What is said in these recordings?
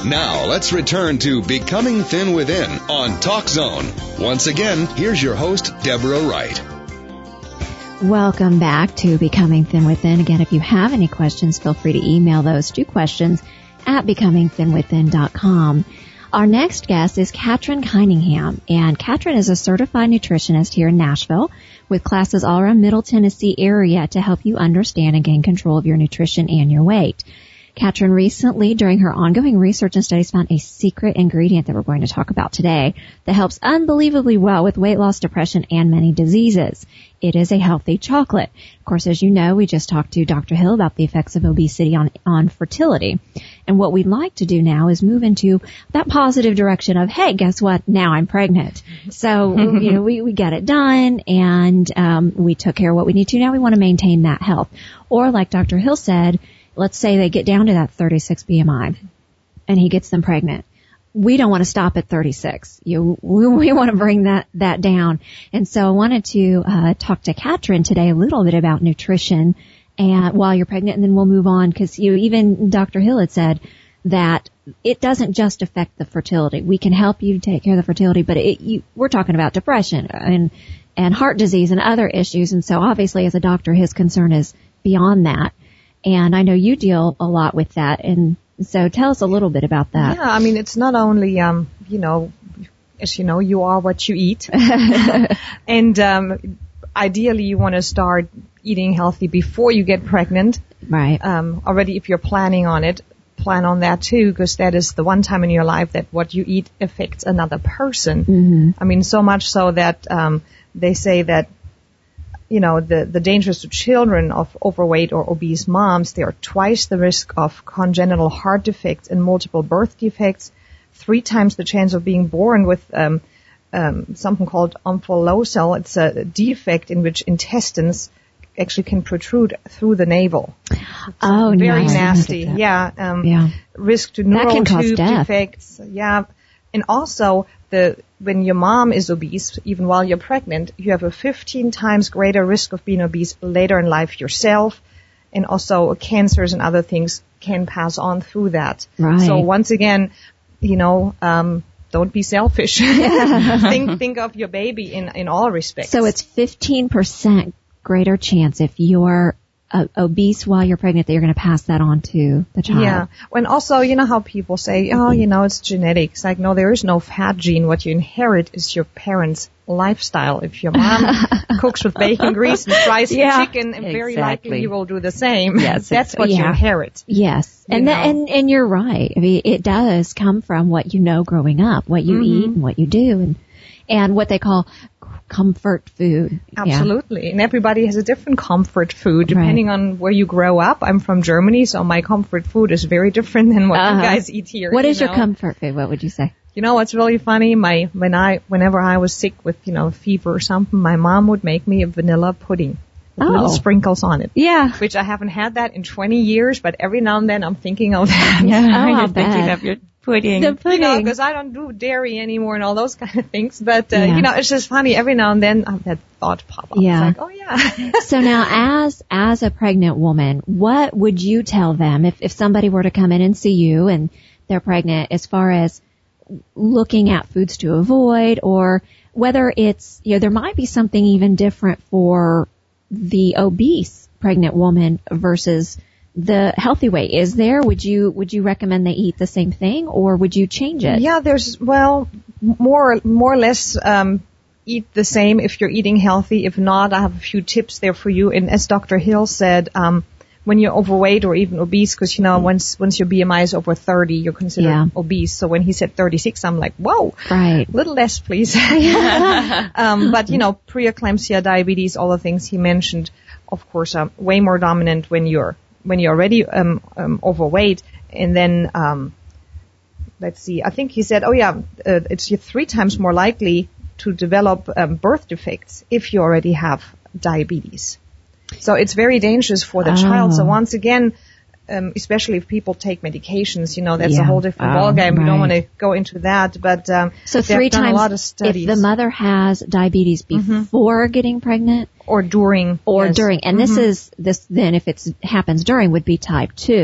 Now, let's return to Becoming Thin Within on Talk Zone. Once again, here's your host, Deborah Wright. Welcome back to Becoming Thin Within. Again, if you have any questions, feel free to email those to questions@becomingthinwithin.com. Our next guest is Katrin Cunningham, and Katrin is a certified nutritionist here in Nashville with classes all around Middle Tennessee area to help you understand and gain control of your nutrition and your weight. Katrin recently, during her ongoing research and studies, found a secret ingredient that we're going to talk about today that helps unbelievably well with weight loss, depression, and many diseases. It is a healthy chocolate. Of course, as you know, we just talked to Dr. Hill about the effects of obesity on fertility. And what we'd like to do now is move into that positive direction of, hey, guess what? Now I'm pregnant. So, we got it done and we took care of what we need to. Now we want to maintain that health. Or like Dr. Hill said, let's say they get down to that 36 BMI and he gets them pregnant. We don't want to stop at 36. We want to bring that down. And so I wanted to talk to Katrin today a little bit about nutrition and while you're pregnant, and then we'll move on because even Dr. Hill had said that it doesn't just affect the fertility. We can help you take care of the fertility, but we're talking about depression and heart disease and other issues. And so obviously as a doctor, his concern is beyond that. And I know you deal a lot with that. And so tell us a little bit about that. Yeah, I mean, it's not only, as you know, you are what you eat. And ideally, you want to start eating healthy before you get pregnant. Right. Already, if you're planning on it, plan on that too, because that is the one time in your life that what you eat affects another person. Mm-hmm. I mean, so much so that they say that, the dangers to children of overweight or obese moms, they are twice the risk of congenital heart defects and multiple birth defects, 3 times the chance of being born with something called omphalocele. It's a defect in which intestines actually can protrude through the navel. Oh, very nice. nasty. Yeah. Risk to neural tube defects. Yeah. And also, when your mom is obese, even while you're pregnant, you have a 15 times greater risk of being obese later in life yourself. And also cancers and other things can pass on through that. Right. So once again, don't be selfish. Think of your baby in all respects. So it's 15% greater chance if you're obese while you're pregnant that you're going to pass that on to the child. Yeah. And also, how people say, it's genetics. Like, no, there is no fat gene. What you inherit is your parents' lifestyle. If your mom cooks with bacon grease and fries chicken, and very likely you will do the same. Yes, that's what you inherit. Yes. And you're right. I mean, it does come from what you know growing up, what you eat and what you do and what they call comfort food. Absolutely. Yeah. And everybody has a different comfort food depending on where you grow up. I'm from Germany, so my comfort food is very different than what you guys eat here. What is your comfort food? What would you say? What's really funny? Whenever I was sick with, fever or something, my mom would make me a vanilla pudding with little sprinkles on it. Yeah. Which I haven't had that in 20 years, but every now and then I'm thinking of that. Yeah. You're thinking of your pudding. The pudding. Because I don't do dairy anymore and all those kind of things. But, it's just funny. Every now and then that thought pop up. Yeah. It's like, oh yeah. So now as a pregnant woman, what would you tell them if somebody were to come in and see you and they're pregnant as far as looking at foods to avoid, or whether it's, there might be something even different for the obese pregnant woman versus the healthy weight? Is there? Would you recommend they eat the same thing, or would you change it? Yeah, there's, more or less, eat the same if you're eating healthy. If not, I have a few tips there for you. And as Dr. Hill said, when you're overweight or even obese, because, once your BMI is over 30, you're considered obese. So when he said 36, I'm like, whoa. Right. A little less, please. But, preeclampsia, diabetes, all the things he mentioned, of course, are way more dominant when you're already overweight. And then, let's see, I think he said, it's 3 times more likely to develop birth defects if you already have diabetes. So it's very dangerous for the child. So once again, especially if people take medications, that's a whole different ballgame. We don't want to go into that, but so 3 times a lot of studies. If the mother has diabetes before getting pregnant or during, and this then if it happens during would be type 2.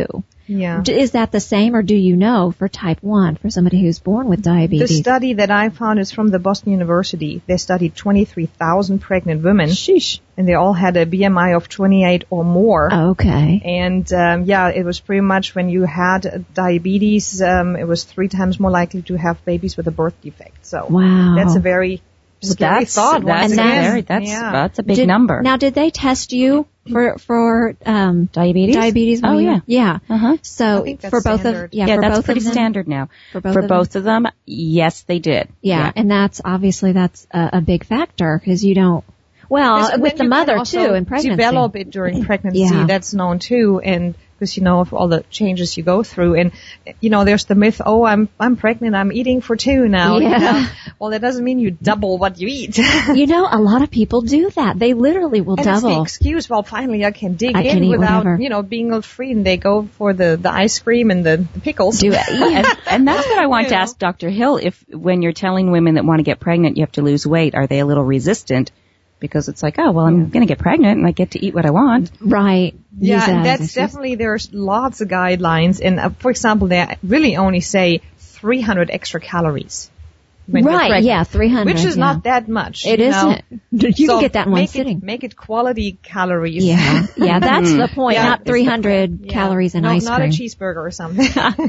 Yeah. Is that the same, or do you know for type 1, for somebody who's born with diabetes? The study that I found is from the Boston University. They studied 23,000 pregnant women. Sheesh. And they all had a BMI of 28 or more. Okay. And, it was pretty much when you had diabetes, it was 3 times more likely to have babies with a birth defect. So wow. That's a very scary thought. That's a big number. Now, did they test you for diabetes? Diabetes? Oh, yeah. Yeah. Uh-huh. So I think that's for both standard. of yeah, yeah, for that's both pretty of them? standard now. For both, for of, both of them, yes, they did. Yeah, and that's obviously a big factor because you don't. Well, Yes, and with then the you mother can also too in pregnancy. Develop it during pregnancy. Yeah. That's known too, and because of all the changes you go through, and there's the myth. Oh, I'm pregnant. I'm eating for 2 now. Yeah. Well, that doesn't mean you double what you eat. A lot of people do that. They literally will and it's the double. excuse. Well, finally I can dig I can in eat without whatever. being guilt-free, and they go for the ice cream and the pickles. Do it. and that's what I want to ask Dr. Hill. If when you're telling women that want to get pregnant, you have to lose weight, are they a little resistant? Because it's like, oh, well, I'm going to get pregnant and I get to eat what I want. Right. Yeah, Use and that as that's a- definitely, there's lots of guidelines. And for example, they really only say 300 extra calories. When you're Right, pregnant, yeah, 300. Which is yeah. not that much. It isn't. You So can get that in one make sitting. Make it quality calories. Yeah, yeah, that's the point. Yeah, Not it's the 300 Yeah. calories in No, ice not cream. a cheeseburger or something.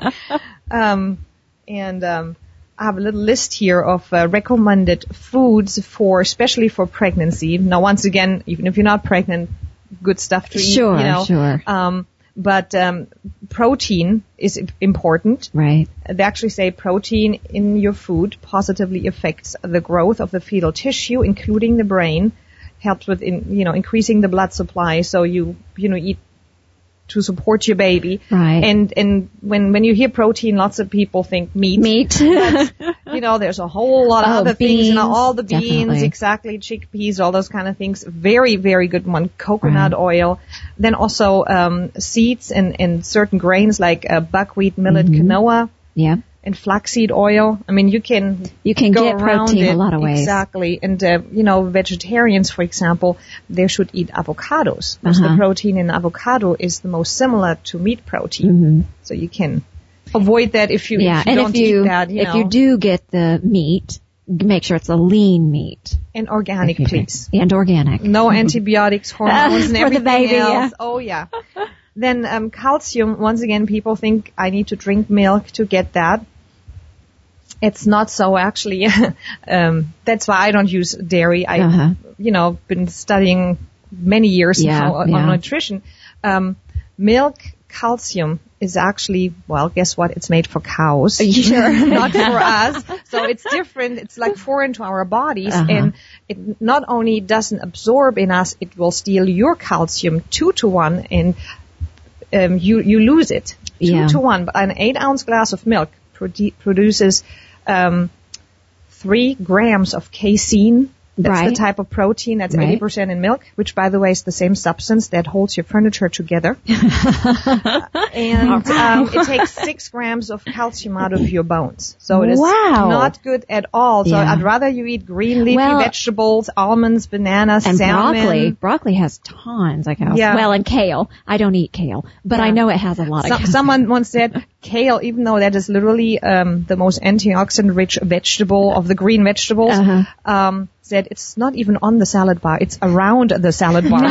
I have a little list here of recommended foods especially for pregnancy. Now, once again, even if you're not pregnant, good stuff to eat. Sure, sure. But protein is important. Right. They actually say protein in your food positively affects the growth of the fetal tissue, including the brain, helps with increasing the blood supply. So you eat to support your baby. Right. And when you hear protein, lots of people think meat. But, there's a whole lot of other things, beans, all the beans, definitely. exactly, chickpeas, all those kind of things. Very, very good one. Coconut oil. Then also, seeds and certain grains like buckwheat, millet, quinoa. Yeah. And flaxseed oil. I mean, you can go get around protein it. a lot of ways. Exactly. And, vegetarians, for example, they should eat avocados. Because the protein in avocado is the most similar to meat protein. Mm-hmm. So you can avoid that if you and don't eat that. If you do get the meat, make sure it's a lean meat. And organic, please. And organic. No antibiotics, hormones, and For the everything baby, else. yeah. Oh, yeah. Then calcium, once again, people think I need to drink milk to get that. It's not so actually. That's why I don't use dairy. I've been studying many years now on nutrition. Milk calcium is actually, well, guess what? It's made for cows. Sure. Not for us. So it's different. It's like foreign to our bodies. And it not only doesn't absorb in us, it will steal your calcium 2-to-1 and you lose it 2-to-1. But an 8-ounce glass of milk produces 3 grams of casein. That's the type of protein that's 80% in milk, which, by the way, is the same substance that holds your furniture together. And it takes 6 grams of calcium out of your bones. So it is not good at all. So I'd rather you eat green leafy vegetables, almonds, bananas, and salmon. broccoli. Broccoli has tons of calcium. Yeah. Well, and kale. I don't eat kale, but I know it has a lot of calcium. Someone once said kale, even though that is literally the most antioxidant-rich vegetable of the green vegetables, said it's not even on the salad bar. It's around the salad bar.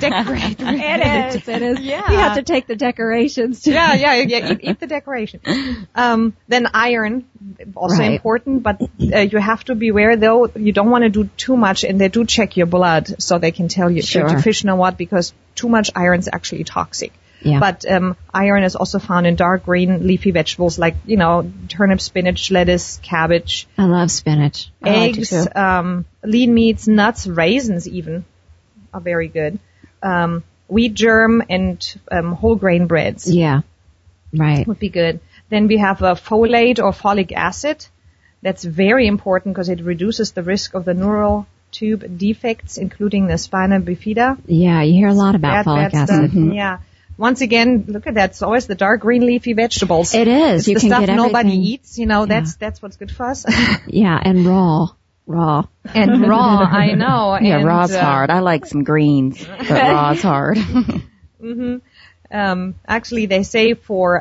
It is. Yeah. You have to take the decorations too. Eat the decoration. Then iron, also important, but you have to beware though. You don't want to do too much, and they do check your blood so they can tell you if you're deficient or what, because too much iron is actually toxic. Yeah. But iron is also found in dark green leafy vegetables like, turnip, spinach, lettuce, cabbage. I love spinach. Eggs, lean meats, nuts, raisins even are very good. Wheat germ and whole grain breads. Yeah. Right. Would be good. Then we have folate or folic acid. That's very important because it reduces the risk of the neural tube defects, including the spina bifida. Yeah, you hear a lot about folic acid. Yeah. Once again, look at that. It's always the dark green leafy vegetables. It is. It's you the can stuff get nobody everything. eats. That's what's good for us. Yeah, and raw. And raw, I know. Yeah, and, raw's hard. I like some greens, but raw's hard. Actually, they say for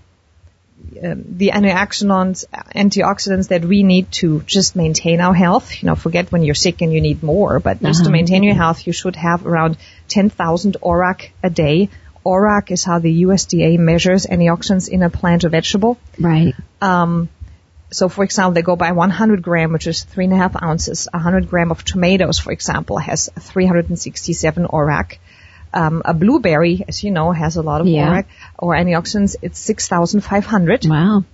the antioxidants that we need to just maintain our health. Forget when you're sick and you need more, but just to maintain your health, you should have around 10,000 ORAC a day. ORAC is how the USDA measures antioxidants in a plant or vegetable. Right. So, for example, they go by 100 gram, which is 3.5 ounces. 100 gram of tomatoes, for example, has 367 ORAC. A blueberry, as you know, has a lot of ORAC or antioxidants. It's 6,500. Wow.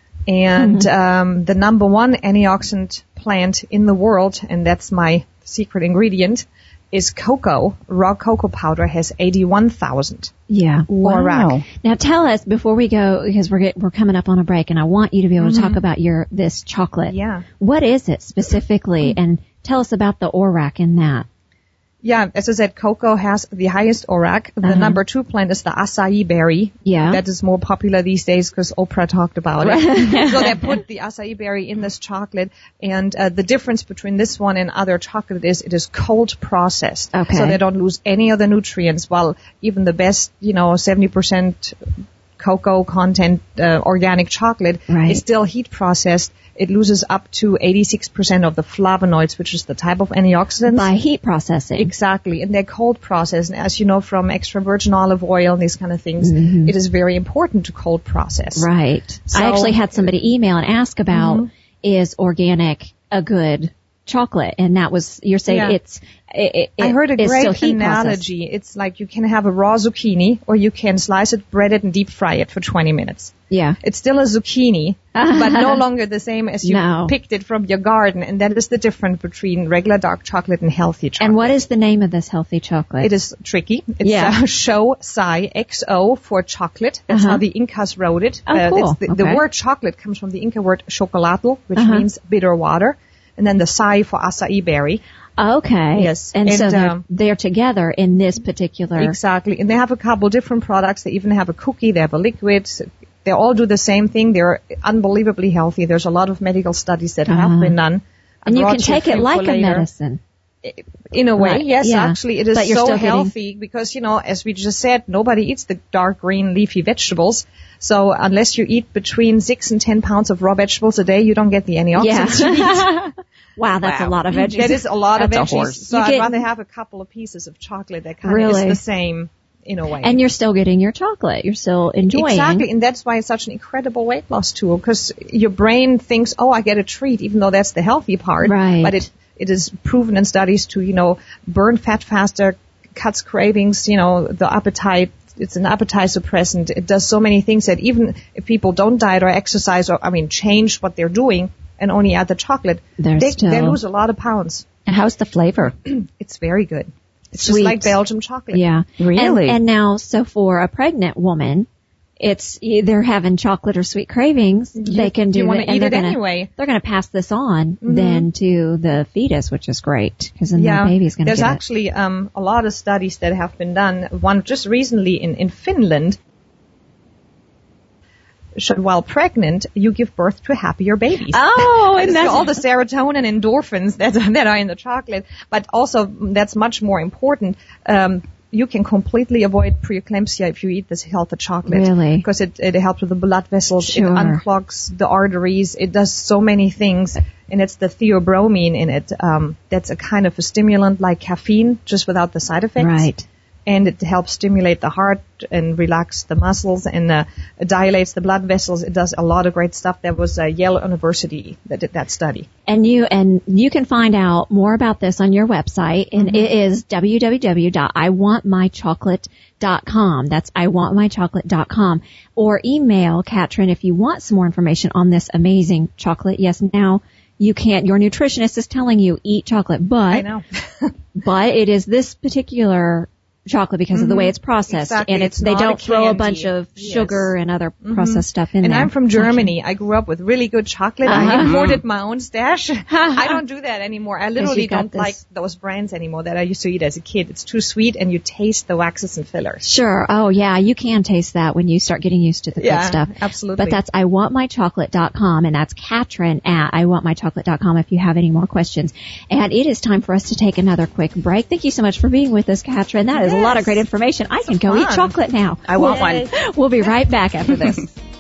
And the number one antioxidant plant in the world, and that's my secret ingredient, is cocoa. Raw cocoa powder has 81,000. Yeah. ORAC. Now tell us before we go, because we're coming up on a break, and I want you to be able to talk about this chocolate. Yeah. What is it specifically, and tell us about the ORAC in that. Yeah, as I said, cocoa has the highest ORAC. The number 2 plant is the acai berry. Yeah. That is more popular these days because Oprah talked about it. So they put the acai berry in this chocolate. And the difference between this one and other chocolate is it is cold processed. Okay. So they don't lose any of the nutrients, while even the best, 70% cocoa content organic chocolate is still heat processed. It loses up to 86% of the flavonoids, which is the type of antioxidants. By heat processing. Exactly. And they're cold processed. And as you know from extra virgin olive oil and these kind of things, it is very important to cold process. Right. So, I actually had somebody email and ask about, is organic a good chocolate? And that was, you're saying I heard a great analogy. It's like you can have a raw zucchini, or you can slice it, bread it, and deep fry it for 20 minutes. Yeah. It's still a zucchini, but no longer the same as you picked it from your garden. And that is the difference between regular dark chocolate and healthy chocolate. And what is the name of this healthy chocolate? It is tricky. It's Shou Sai, XO for chocolate. That's how the Incas wrote it. Oh, cool. The word chocolate comes from the Inca word chocolatl, which means bitter water. And then the Sai for acai berry. Okay. Yes. And so they're together in this particular. Exactly. And they have a couple different products. They even have a cookie. They have a liquid. They all do the same thing. They're unbelievably healthy. There's a lot of medical studies that have been done. And you can take it like a medicine. In a way, yes. Yeah. Actually, it is so healthy because, as we just said, nobody eats the dark green leafy vegetables. So unless you eat between 6 and 10 pounds of raw vegetables a day, you don't get the antioxidants you need. Wow, that's a lot of veggies. That is a lot of veggies. So I'd rather have a couple of pieces of chocolate that kind of is the same in a way. And you're still getting your chocolate. You're still enjoying. Exactly, and that's why it's such an incredible weight loss tool, because your brain thinks, I get a treat, even though that's the healthy part. Right. But it is proven in studies to, burn fat faster, cuts cravings, the appetite. It's an appetite suppressant. It does so many things that even if people don't diet or exercise or, change what they're doing and only add the chocolate, they lose a lot of pounds. And how's the flavor? It's very good. It's Sweet. just like Belgian chocolate. Yeah. Really? And now, so for a pregnant woman, they're having chocolate or sweet cravings. They can do you want it, to eat it anyway. They're going to pass this on then to the fetus, which is great because then the baby's going to get it. There's actually a lot of studies that have been done. One just recently in Finland. While pregnant, you give birth to happier babies. Oh, and that's all the serotonin and endorphins that are in the chocolate. But also, that's much more important. You can completely avoid preeclampsia if you eat this healthy chocolate. Really? Because it helps with the blood vessels. Sure. It unclogs the arteries. It does so many things. And it's the theobromine in it. That's a kind of a stimulant like caffeine, just without the side effects. Right. And it helps stimulate the heart and relax the muscles and it dilates the blood vessels. It does a lot of great stuff. There was Yale University that did that study. And you can find out more about this on your website, and it is www.iwantmychocolate.com. That's iwantmychocolate.com. Or email Katrin if you want some more information on this amazing chocolate. Yes, now you can't. Your nutritionist is telling you eat chocolate, but I know. but it is this particular chocolate because of the way it's processed. Exactly. And they don't throw a bunch of sugar and other processed stuff in there. And I'm from Germany. I grew up with really good chocolate. I imported my own stash. I don't do that anymore. I literally don't like those brands anymore that I used to eat as a kid. It's too sweet and you taste the waxes and fillers. Sure. Oh yeah, you can taste that when you start getting used to the good stuff. Absolutely. But that's iwantmychocolate.com, and that's Katrin at iwantmychocolate.com if you have any more questions. And it is time for us to take another quick break. Thank you so much for being with us, Katrin. That is There's a lot of great information. I can go eat chocolate now. I want one. We'll be right back after this.